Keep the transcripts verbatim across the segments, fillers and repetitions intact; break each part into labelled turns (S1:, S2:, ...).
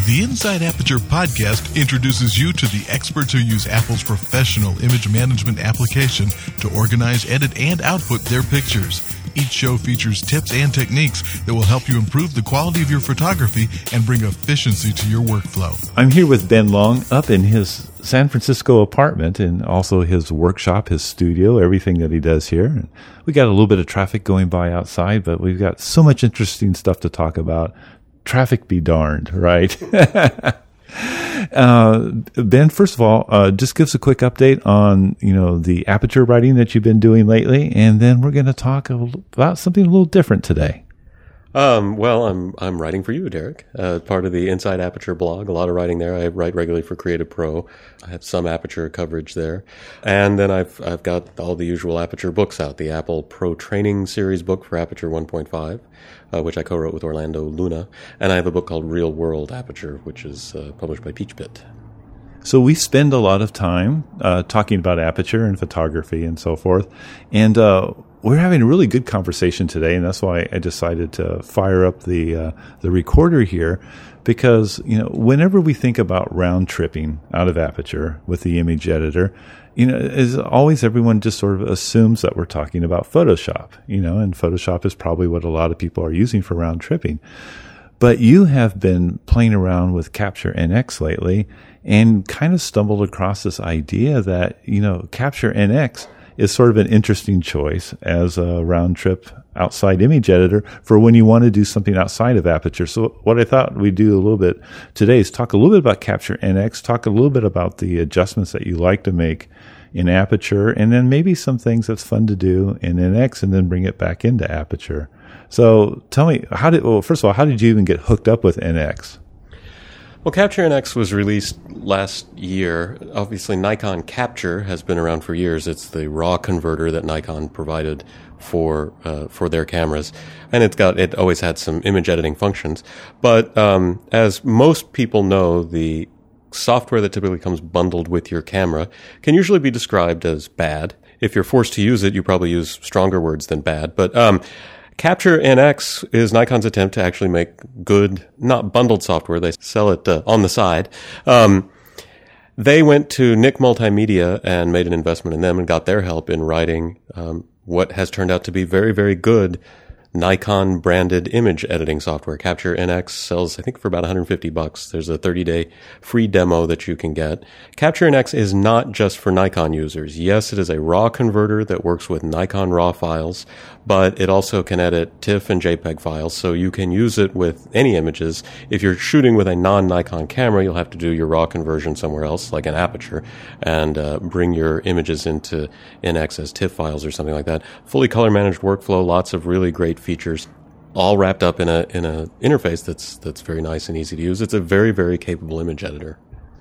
S1: The Inside Aperture podcast introduces you to the experts who use Apple's professional image management application to organize, edit, and output their pictures. Each show features tips and techniques that will help you improve the quality of your photography and bring efficiency to your workflow.
S2: I'm here with Ben Long up in his San Francisco apartment and also his workshop, his studio, everything that he does here. We got a little bit of traffic going by outside, but we've got so much interesting stuff to talk about. Traffic be darned, right? uh, Ben, first of all, uh, just give us a quick update on, you know, the aperture writing that you've been doing lately, and then we're going to talk a little, about something a little different today.
S3: Um, well, I'm I'm writing for you, Derek. Uh, part of the Inside Aperture blog. A lot of writing there. I write regularly for Creative Pro. I have some Aperture coverage there, and then I've I've got all the usual Aperture books out. The Apple Pro Training Series book for Aperture one point five, uh, which I co-wrote with Orlando Luna, and I have a book called Real World Aperture, which is uh, published by PeachBit.
S2: So we spend a lot of time uh, talking about aperture and photography and so forth, and uh, we're having a really good conversation today, and that's why I decided to fire up the uh, the recorder here, because you know whenever we think about round tripping out of aperture with the image editor, you know, as always, everyone just sort of assumes that we're talking about Photoshop, you know, and Photoshop is probably what a lot of people are using for round tripping. But you have been playing around with Capture N X lately and kind of stumbled across this idea that, you know, Capture N X is sort of an interesting choice as a round trip outside image editor for when you want to do something outside of Aperture. So what I thought we'd do a little bit today is talk a little bit about Capture N X, talk a little bit about the adjustments that you like to make in Aperture, and then maybe some things that's fun to do in N X and then bring it back into Aperture. So tell me, how did, well, first of all, how did you even get hooked up with N X?
S3: Well, Capture N X was released last year. Obviously, Nikon Capture has been around for years. It's the RAW converter that Nikon provided for uh, for their cameras, and it's got it always had some image editing functions. But um, as most people know, the software that typically comes bundled with your camera can usually be described as bad. If you're forced to use it, you probably use stronger words than bad. But um, Capture N X is Nikon's attempt to actually make good, not bundled software. They sell it uh, on the side. Um, they went to Nick Multimedia and made an investment in them and got their help in writing um, what has turned out to be very, very good Nikon branded image editing software. Capture N X sells, I think, for about one hundred fifty bucks. There's a thirty day free demo that you can get. Capture N X is not just for Nikon users. Yes, it is a RAW converter that works with Nikon RAW files, but it also can edit TIFF and JPEG files, so you can use it with any images. If you're shooting with a non-Nikon camera, you'll have to do your RAW conversion somewhere else, like an Aperture, and uh, bring your images into N X as TIFF files or something like that. Fully color managed workflow, lots of really great features, all wrapped up in a in a interface that's that's very nice and easy to use. It's a very, very capable image editor.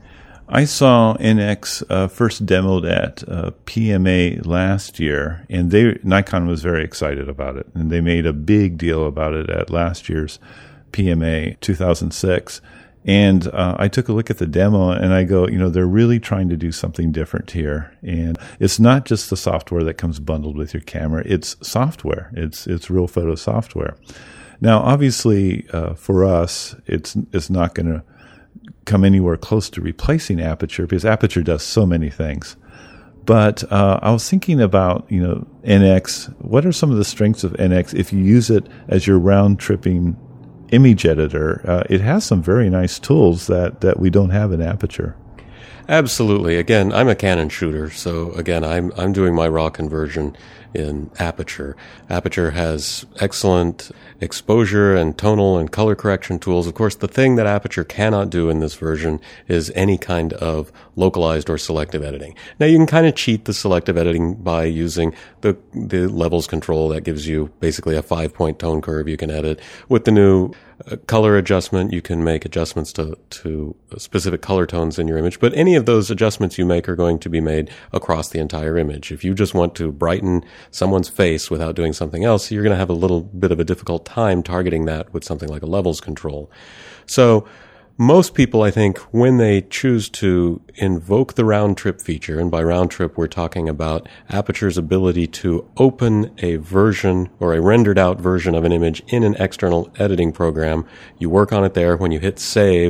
S2: I saw N X uh, first demoed at uh, P M A last year, and they Nikon was very excited about it, and they made a big deal about it at last year's P M A two thousand six. And uh, I took a look at the demo, and I go, you know, they're really trying to do something different here. And it's not just the software that comes bundled with your camera; it's software. It's it's real photo software. Now, obviously, uh, for us, it's it's not going to come anywhere close to replacing Aperture because Aperture does so many things. But uh, I was thinking about, you know, N X. What are some of the strengths of N X if you use it as your round tripping image editor? Uh, it has some very nice tools that, that we don't have in Aperture.
S3: Absolutely. Again, I'm a Canon shooter, so again, I'm I'm doing my RAW conversion in Aperture. Aperture has excellent exposure and tonal and color correction tools. Of course, the thing that Aperture cannot do in this version is any kind of localized or selective editing. Now, you can kind of cheat the selective editing by using the the levels control that gives you basically a five-point tone curve you can edit. With the new uh, color adjustment, you can make adjustments to, to specific color tones in your image, but any of those adjustments you make are going to be made across the entire image. If you just want to brighten someone's face without doing something else, you're going to have a little bit of a difficult time targeting that with something like a levels control. So most people, I think, when they choose to invoke the round trip feature, and by round trip we're talking about Aperture's ability to open a version or a rendered out version of an image in an external editing program. You work on it there. When you hit save,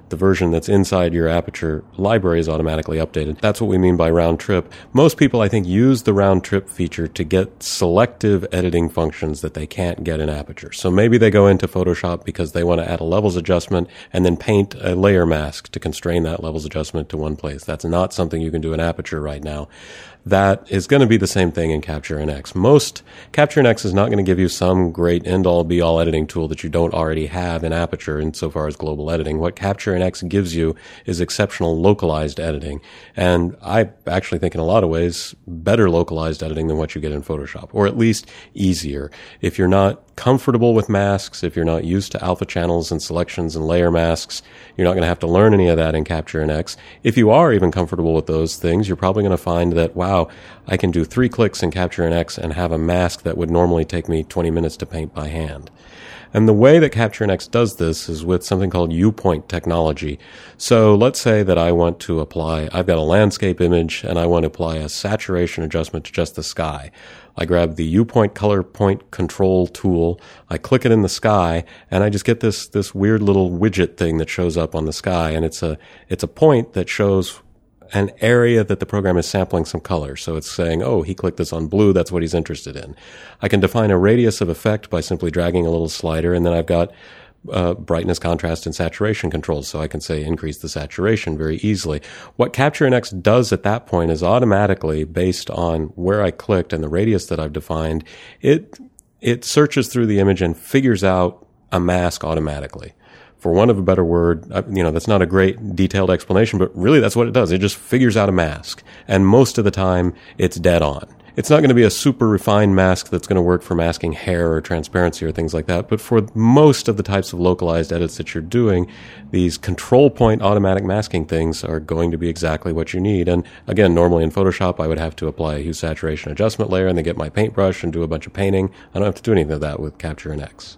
S3: the version that's inside your Aperture library is automatically updated. That's what we mean by round trip. Most people, I think, use the round trip feature to get selective editing functions that they can't get in Aperture. So maybe they go into Photoshop because they want to add a levels adjustment and then paint a layer mask to constrain that levels adjustment to one place. That's not something you can do in Aperture right now. That is going to be the same thing in Capture N X. Most Capture N X is not going to give you some great end-all be-all editing tool that you don't already have in Aperture insofar as global editing. What Capture N X gives you is exceptional localized editing. And I actually think in a lot of ways better localized editing than what you get in Photoshop, or at least easier. If you're not comfortable with masks, if you're not used to alpha channels and selections and layer masks, you're not going to have to learn any of that in Capture N X. If you are even comfortable with those things, you're probably going to find that, wow, I can do three clicks in Capture N X and have a mask that would normally take me twenty minutes to paint by hand. And the way that Capture N X does this is with something called U-point technology. So let's say that I want to apply, I've got a landscape image and I want to apply a saturation adjustment to just the sky. I grab the U-point color point control tool, I click it in the sky, and I just get this, this weird little widget thing that shows up on the sky, and it's a, it's a point that shows an area that the program is sampling some color. So it's saying, oh, he clicked this on blue, that's what he's interested in. I can define a radius of effect by simply dragging a little slider, and then I've got uh, brightness, contrast, and saturation controls. So I can say increase the saturation very easily. What Capture N X does at that point is automatically, based on where I clicked and the radius that I've defined, it it searches through the image and figures out a mask automatically. For want of a better word, you know, that's not a great detailed explanation, but really that's what it does. It just figures out a mask. And most of the time, it's dead on. It's not going to be a super refined mask that's going to work for masking hair or transparency or things like that. But for most of the types of localized edits that you're doing, these control point automatic masking things are going to be exactly what you need. And again, normally in Photoshop, I would have to apply a hue saturation adjustment layer and then get my paintbrush and do a bunch of painting. I don't have to do anything of that with Capture N X.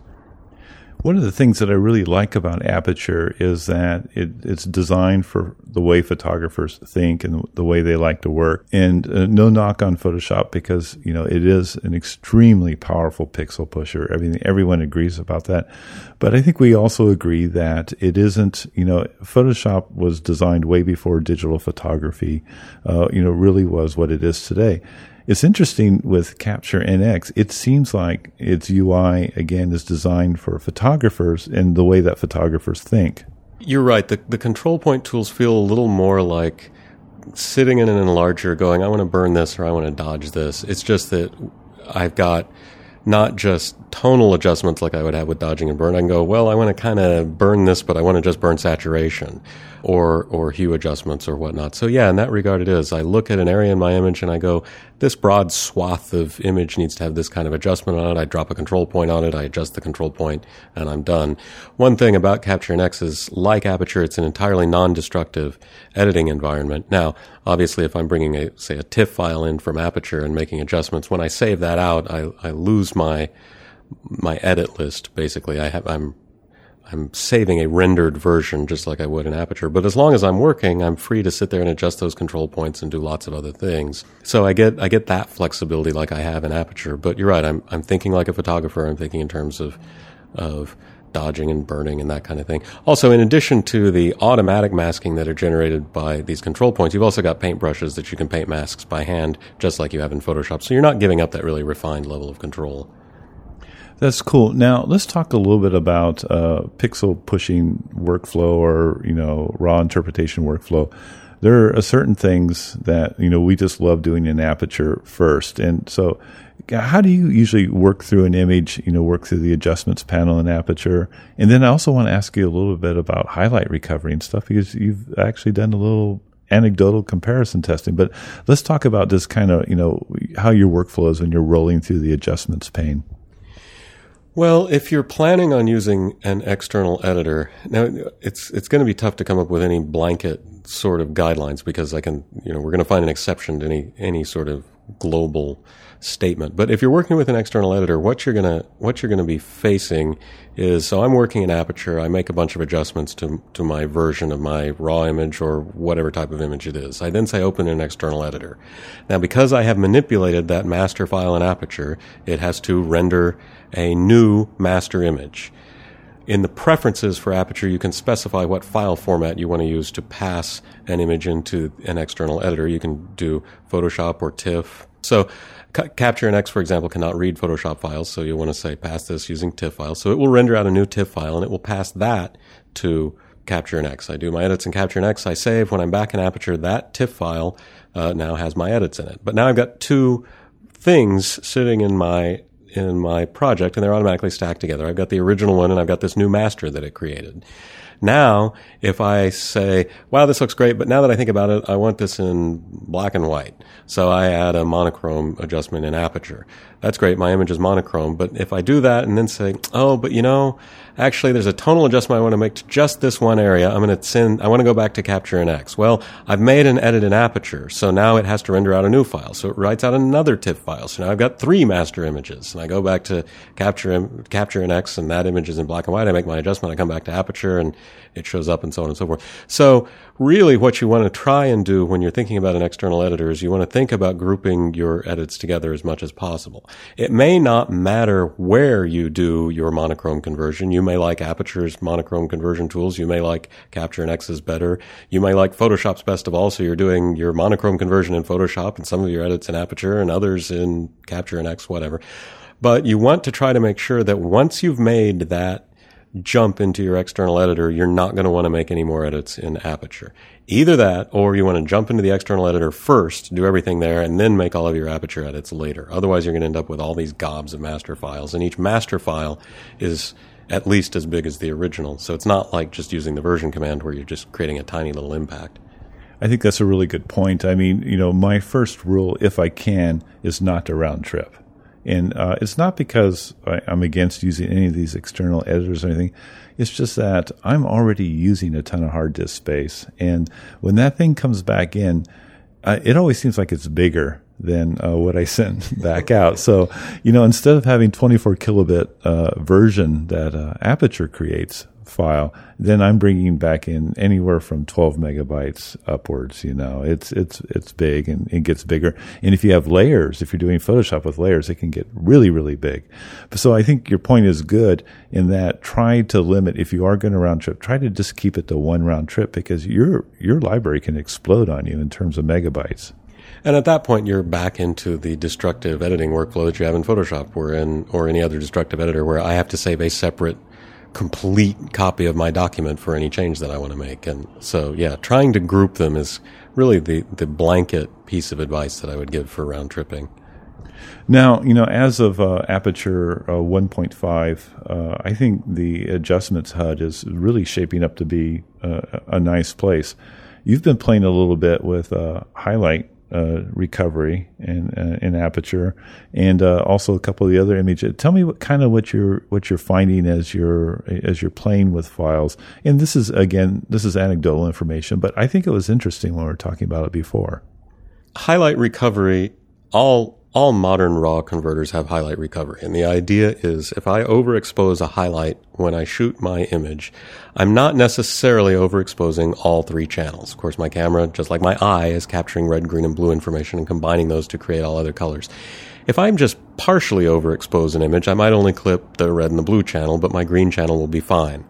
S2: One of the things that I really like about Aperture is that it, it's designed for the way photographers think and the way they like to work. And uh, no knock on Photoshop because, you know, it is an extremely powerful pixel pusher. Everything, everyone agrees about that. But I think we also agree that it isn't, you know, Photoshop was designed way before digital photography, uh, you know, really was what it is today. It's interesting with Capture N X, it seems like its U I, again, is designed for photographers and the way that photographers think.
S3: You're right. The, the control point tools feel a little more like sitting in an enlarger going, I want to burn this or I want to dodge this. It's just that I've got not just tonal adjustments like I would have with dodging and burn. I can go, well, I want to kind of burn this, but I want to just burn saturation or or hue adjustments or whatnot. So yeah, in that regard it is. I look at an area in my image and I go, this broad swath of image needs to have this kind of adjustment on it. I drop a control point on it, I adjust the control point, and I'm done. One thing about Capture N X is, like Aperture, it's an entirely non-destructive editing environment. Now, obviously, if I'm bringing, a say, a TIFF file in from Aperture and making adjustments, when I save that out, I, I lose my my edit list, basically. I have, I'm I'm saving a rendered version just like I would in Aperture. But as long as I'm working, I'm free to sit there and adjust those control points and do lots of other things. So I get I get that flexibility like I have in Aperture. But you're right, I'm I'm thinking like a photographer. I'm thinking in terms of of dodging and burning and that kind of thing. Also, in addition to the automatic masking that are generated by these control points, you've also got paintbrushes that you can paint masks by hand, just like you have in Photoshop. So you're not giving up that really refined level of control.
S2: That's cool. Now let's talk a little bit about uh, pixel pushing workflow, or you know, raw interpretation workflow. There are certain things that you know we just love doing in Aperture first, and so how do you usually work through an image? You know, work through the adjustments panel in Aperture, and then I also want to ask you a little bit about highlight recovery and stuff because you've actually done a little anecdotal comparison testing. But let's talk about this kind of you know how your workflow is when you're rolling through the adjustments pane.
S3: Well, if you're planning on using an external editor, now it's it's going to be tough to come up with any blanket sort of guidelines because I can, you know, we're going to find an exception to any any sort of global statement. But if you're working with an external editor, what you're gonna what you're going to be facing is, so I'm working in Aperture, I make a bunch of adjustments to to my version of my raw image or whatever type of image it is. I then say open an external editor. Now, because I have manipulated that master file in Aperture, it has to render a new master image. in the preferences for Aperture, you can specify what file format you want to use to pass an image into an external editor. You can do Photoshop or TIFF. So C- Capture N X, for example, cannot read Photoshop files, so you'll want to say pass this using TIFF files. So it will render out a new TIFF file, and it will pass that to Capture N X. I do my edits in Capture N X. I save. When I'm back in Aperture, that TIFF file uh, now has my edits in it. But now I've got two things sitting in my in my project, and they're automatically stacked together. I've got the original one, and I've got this new master that it created. Now, if I say, wow, this looks great, but now that I think about it, I want this in black and white. So I add a monochrome adjustment in Aperture. That's great. My image is monochrome. But if I do that and then say, oh, but you know, actually there's a tonal adjustment I want to make to just this one area, I'm going to send, I want to go back to Capture N X. Well, I've made an edit in Aperture, so now it has to render out a new file. So it writes out another TIFF file. So now I've got three master images. And I go back to Capture, Capture N X, and that image is in black and white. I make my adjustment. I come back to Aperture, and it shows up, and so on and so forth. So really what you want to try and do when you're thinking about an external editor is you want to think about grouping your edits together as much as possible. It may not matter where you do your monochrome conversion. You may like Aperture's monochrome conversion tools. You may like Capture N X's better. You may like Photoshop's best of all, so you're doing your monochrome conversion in Photoshop and some of your edits in Aperture and others in Capture N X, whatever. But you want to try to make sure that once you've made that jump into your external editor, you're not going to want to make any more edits in Aperture. Either that, or you want to jump into the external editor first, do everything there, and then make all of your Aperture edits later. Otherwise, you're going to end up with all these gobs of master files, and each master file is at least as big as the original. So it's not like just using the version command where you're just creating a tiny little impact.
S2: I think that's a really good point. I mean, you know, my first rule, if I can, is not to round trip. And uh, it's not because I, I'm against using any of these external editors or anything. It's just that I'm already using a ton of hard disk space. And when that thing comes back in, uh, it always seems like it's bigger than uh, what I sent back out. So, you know, instead of having twenty-four kilobit uh, version that uh, Aperture creates file, then I'm bringing back in anywhere from twelve megabytes upwards. You know, it's it's it's big, and it gets bigger. And if you have layers, if you're doing Photoshop with layers, it can get really, really big. So I think your point is good in that try to limit, if you are going to round trip, try to just keep it to one round trip, because your your library can explode on you in terms of megabytes.
S3: And at that point, you're back into the destructive editing workflow that you have in Photoshop, or in or any other destructive editor, where I have to save a separate complete copy of my document for any change that I want to make. And so, yeah, trying to group them is really the, the blanket piece of advice that I would give for round tripping.
S2: Now, you know, as of uh, Aperture uh, one point five, uh, I think the adjustments H U D is really shaping up to be uh, a nice place. You've been playing a little bit with uh, highlight Uh, recovery in uh, in Aperture, and uh, also a couple of the other images. Tell me what kind of what you're what you're finding as you're as you're playing with files. And this is again, this is anecdotal information, but I think it was interesting when we were talking about it before.
S3: Highlight recovery. All all modern RAW converters have highlight recovery, and the idea is if I overexpose a highlight when I shoot my image, I'm not necessarily overexposing all three channels. Of course, my camera, just like my eye, is capturing red, green, and blue information and combining those to create all other colors. If I'm just partially overexpose an image, I might only clip the red and the blue channel, but my green channel will be fine.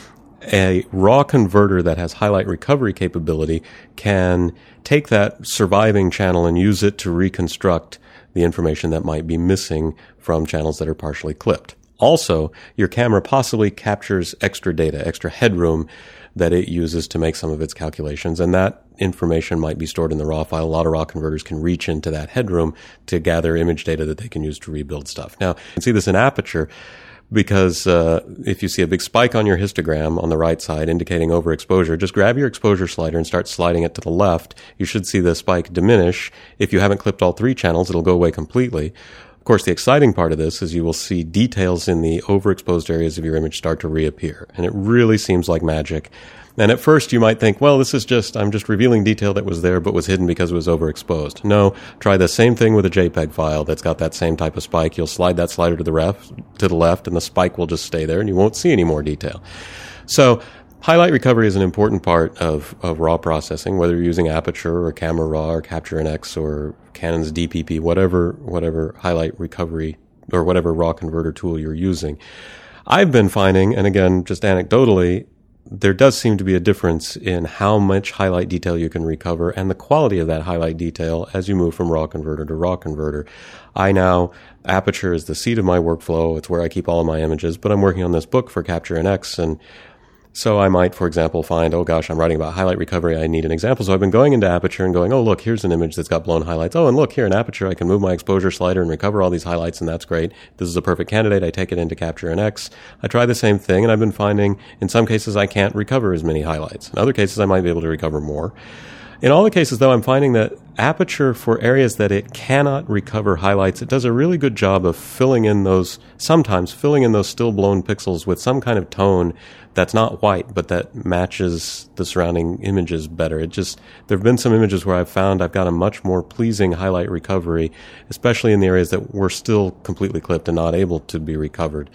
S3: A RAW converter that has highlight recovery capability can take that surviving channel and use it to reconstruct the information that might be missing from channels that are partially clipped. Also, your camera possibly captures extra data, extra headroom that it uses to make some of its calculations, and that information might be stored in the RAW file. A lot of RAW converters can reach into that headroom to gather image data that they can use to rebuild stuff. Now, you can see this in Aperture, because uh, if you see a big spike on your histogram on the right side indicating overexposure, just grab your exposure slider and start sliding it to the left. You should see the spike diminish. If you haven't clipped all three channels, it'll go away completely. Of course, the exciting part of this is you will see details in the overexposed areas of your image start to reappear, and it really seems like magic. And at first you might think, well, this is just, I'm just revealing detail that was there but was hidden because it was overexposed. No, try the same thing with a JPEG file that's got that same type of spike. You'll slide that slider to the ref, to the left, and the spike will just stay there, and you won't see any more detail. So highlight recovery is an important part of, of RAW processing, whether you're using Aperture or Camera Raw or Capture N X or Canon's D P P, whatever, whatever highlight recovery or whatever RAW converter tool you're using. I've been finding, and again, just anecdotally, there does seem to be a difference in how much highlight detail you can recover and the quality of that highlight detail as you move from raw converter to raw converter. I now, Aperture is the seat of my workflow. It's where I keep all of my images, but I'm working on this book for Capture N X, and so I might, for example, find, oh gosh, I'm writing about highlight recovery. I need an example. So I've been going into Aperture and going, oh, look, here's an image that's got blown highlights. Oh, and look, here in Aperture, I can move my exposure slider and recover all these highlights, and that's great. This is a perfect candidate. I take it into Capture N X. I try the same thing, and I've been finding in some cases I can't recover as many highlights. In other cases, I might be able to recover more. In all the cases, though, I'm finding that Aperture, for areas that it cannot recover highlights, it does a really good job of filling in those, sometimes filling in those still blown pixels with some kind of tone that's not white, but that matches the surrounding images better. It just, there have been some images where I've found I've got a much more pleasing highlight recovery, especially in the areas that were still completely clipped and not able to be recovered.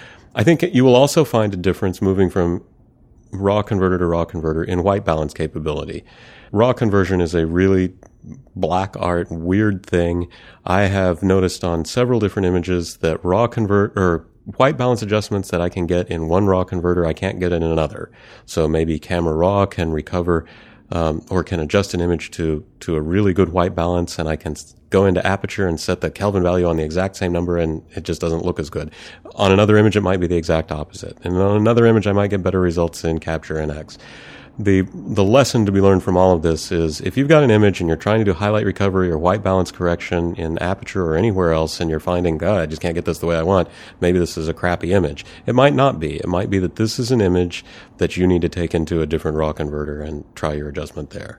S3: I think you will also find a difference moving from raw converter to raw converter in white balance capability. Raw conversion is a really black art, weird thing. I have noticed on several different images that raw convert or white balance adjustments that I can get in one raw converter, I can't get in another. So maybe Camera Raw can recover um, or can adjust an image to to a really good white balance, and I can go into Aperture and set the Kelvin value on the exact same number, and it just doesn't look as good. On another image, it might be the exact opposite. And on another image, I might get better results in Capture N X. The the lesson to be learned from all of this is if you've got an image and you're trying to do highlight recovery or white balance correction in Aperture or anywhere else, and you're finding, God, I just can't get this the way I want, maybe this is a crappy image. It might not be. It might be that this is an image that you need to take into a different raw converter and try your adjustment there.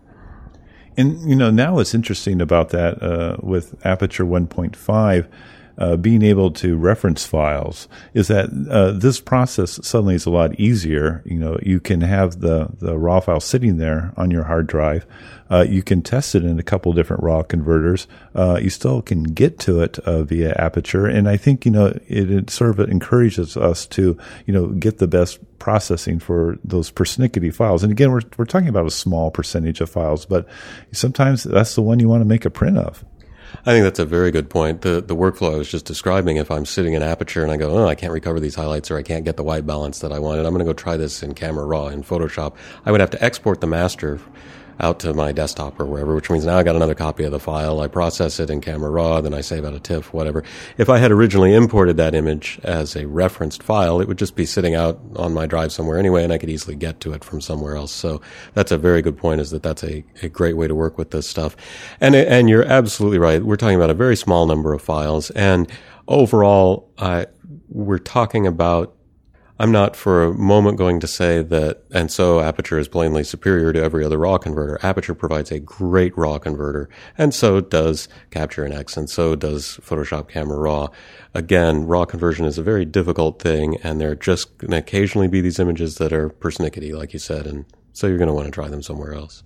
S2: And, you know, now what's interesting about that uh, with Aperture one point five, Uh, being able to reference files is that uh, this process suddenly is a lot easier. You know, you can have the, the raw file sitting there on your hard drive. Uh, you can test it in a couple different raw converters. Uh, you still can get to it uh, via Aperture. And I think, you know, it, it sort of encourages us to, you know, get the best processing for those persnickety files. And again, we're, we're talking about a small percentage of files, but sometimes that's the one you want to make a print of.
S3: I think that's a very good point. The the workflow I was just describing, if I'm sitting in Aperture and I go, oh, I can't recover these highlights or I can't get the white balance that I wanted, I'm going to go try this in Camera Raw in Photoshop. I would have to export the master out to my desktop or wherever, which means now I got another copy of the file. I process it in Camera Raw, then I save out a TIFF, whatever. If I had originally imported that image as a referenced file, it would just be sitting out on my drive somewhere anyway, and I could easily get to it from somewhere else. So that's a very good point, is that that's a, a great way to work with this stuff. And, and you're absolutely right. We're talking about a very small number of files, and overall, uh, we're talking about I'm not for a moment going to say that, and so Aperture is plainly superior to every other raw converter. Aperture provides a great raw converter, and so does Capture N X, and so does Photoshop Camera Raw. Again, raw conversion is a very difficult thing, and there just can occasionally be these images that are persnickety, like you said, and so you're going to want to try them somewhere else.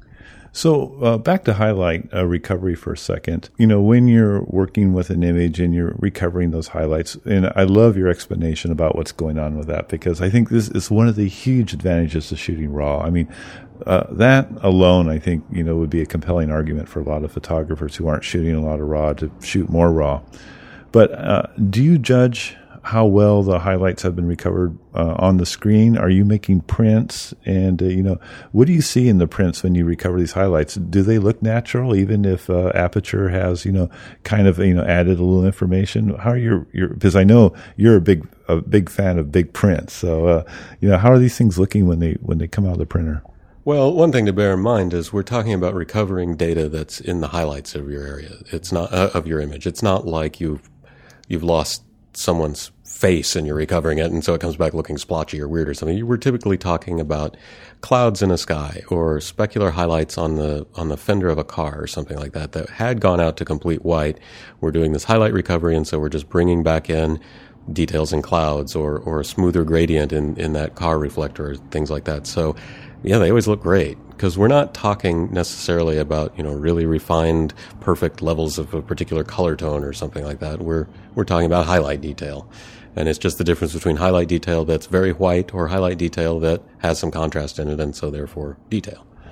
S2: So uh, back to highlight uh, recovery for a second. You know, when you're working with an image and you're recovering those highlights, and I love your explanation about what's going on with that, because I think this is one of the huge advantages to shooting raw. I mean, uh, that alone, I think, you know, would be a compelling argument for a lot of photographers who aren't shooting a lot of raw to shoot more raw. But uh, do you judge how well the highlights have been recovered uh, on the screen? Are you making prints? And, uh, you know, what do you see in the prints when you recover these highlights? Do they look natural, even if uh, Aperture has, you know, kind of, you know, added a little information? How are your, your, because I know you're a big, a big fan of big prints. So, uh, you know, how are these things looking when they, when they come out of the printer?
S3: Well, one thing to bear in mind is we're talking about recovering data that's in the highlights of your area. It's not, uh, of your image. It's not like you've, you've lost someone's face and you're recovering it, and so it comes back looking splotchy or weird or something. You were typically talking about clouds in a sky or specular highlights on the on the fender of a car or something like that that had gone out to complete white. We're doing this highlight recovery, and so we're just bringing back in details in clouds or or a smoother gradient in in that car reflector or things like that. So yeah, they always look great, because we're not talking necessarily about, you know, really refined, perfect levels of a particular color tone or something like that. We're we're talking about highlight detail. And it's just the difference between highlight detail that's very white or highlight detail that has some contrast in it, and so therefore detail.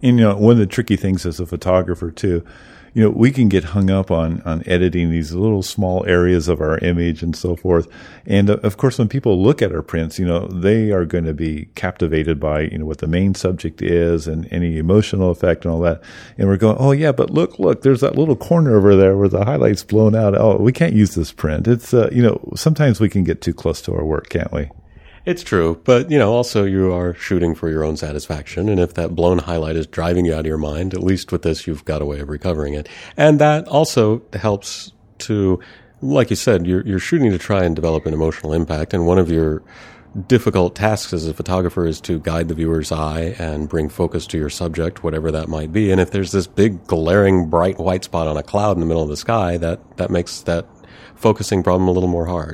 S2: And, you know, one of the tricky things as a photographer, too, you know, we can get hung up on, on editing these little small areas of our image and so forth. And uh, of course, when people look at our prints, you know, they are going to be captivated by, you know, what the main subject is and any emotional effect and all that. And we're going, oh yeah, but look, look, there's that little corner over there where the highlight's blown out. Oh, we can't use this print. It's, uh, you know, sometimes we can get too close to our work, can't we?
S3: It's true, but, you know, also you are shooting for your own satisfaction, and if that blown highlight is driving you out of your mind, at least with this, you've got a way of recovering it. And that also helps to, like you said, you're, you're shooting to try and develop an emotional impact, and one of your difficult tasks as a photographer is to guide the viewer's eye and bring focus to your subject, whatever that might be. And if there's this big, glaring, bright white spot on a cloud in the middle of the sky, that, that makes that focusing problem a little more hard.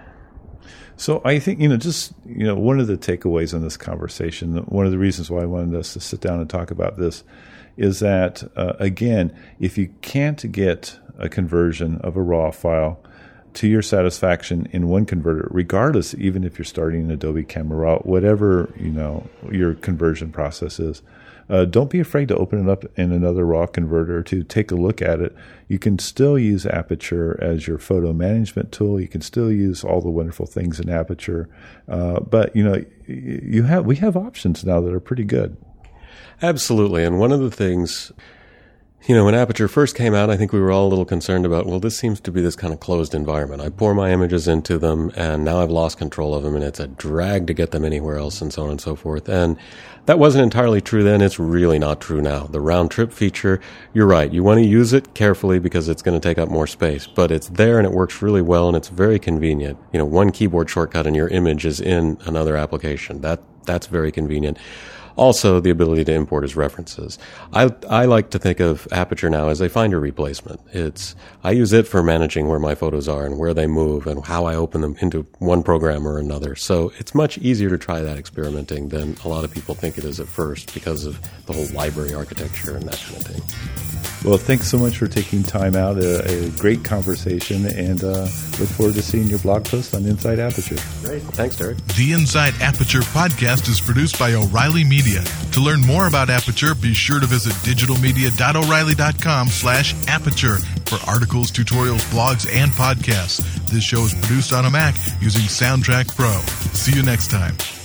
S2: So I think, you know, just, you know, one of the takeaways in this conversation, one of the reasons why I wanted us to sit down and talk about this is that, uh, again, if you can't get a conversion of a RAW file to your satisfaction in one converter, regardless, even if you're starting in Adobe Camera Raw, whatever, you know, your conversion process is, Uh, don't be afraid to open it up in another RAW converter to take a look at it. You can still use Aperture as your photo management tool. You can still use all the wonderful things in Aperture. Uh, but, you know, you have we have options now that are pretty good.
S3: Absolutely. And one of the things, you know, when Aperture first came out, I think we were all a little concerned about, well, this seems to be this kind of closed environment. I pour my images into them, and now I've lost control of them, and it's a drag to get them anywhere else, and so on and so forth. And that wasn't entirely true then. It's really not true now. The round trip feature, you're right. You want to use it carefully because it's going to take up more space, but it's there and it works really well, and it's very convenient. You know, one keyboard shortcut and your image is in another application. That that's very convenient. Also, the ability to import as references. I I like to think of Aperture now as a Finder replacement. It's I use it for managing where my photos are and where they move and how I open them into one program or another. So it's much easier to try that experimenting than a lot of people think it is at first because of the whole library architecture and that kind of thing.
S2: Well, thanks so much for taking time out. A, a great conversation, and uh, look forward to seeing your blog post on Inside Aperture.
S3: Great. Thanks, Derek.
S1: The Inside Aperture podcast is produced by O'Reilly Media. To learn more about Aperture, be sure to visit digitalmedia.o'reilly.com slash aperture for articles, tutorials, blogs, and podcasts. This show is produced on a Mac using Soundtrack Pro. See you next time.